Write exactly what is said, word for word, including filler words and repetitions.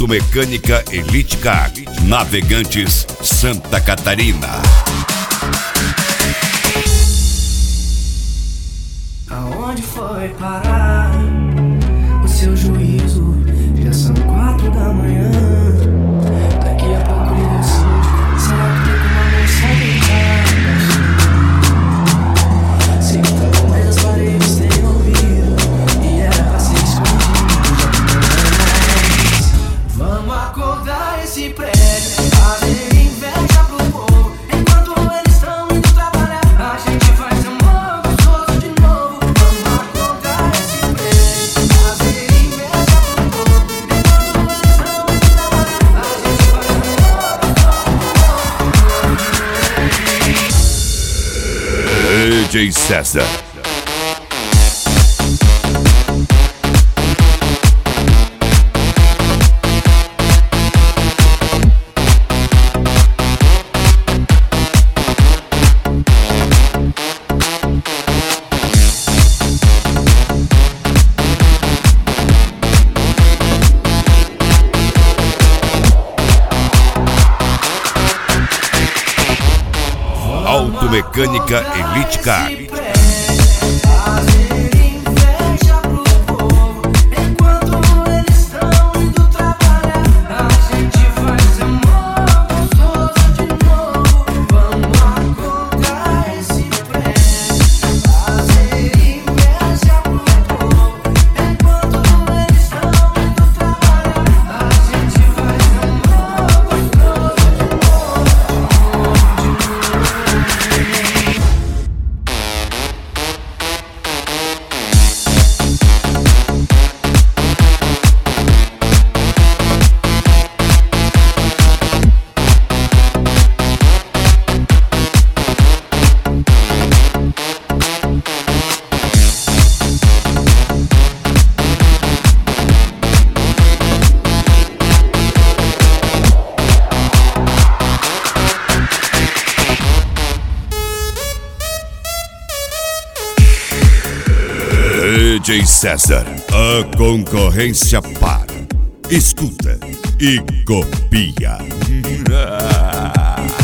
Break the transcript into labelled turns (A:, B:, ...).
A: Automecânica Elite Car, Navegantes, Santa Catarina.
B: Aonde foi parar o seu juízo? Já são quatro da manhã. Daqui a pouco eu decido. Será que tem uma mensagem em casa? Sei que tá bom, mas as paredes têm ouvido e era pra ser escondido. Vamos acordar esse prédio, fazer inveja pro povo. Enquanto eles estão indo trabalhar, a gente faz amor gostoso de novo. Vamos acordar esse prédio, fazer inveja pro povo. Enquanto eles estão indo trabalhar, a gente faz amor gostoso de novo.
A: D J César. Automecânica Elite Car. D J César, a concorrência para. Escuta e copia.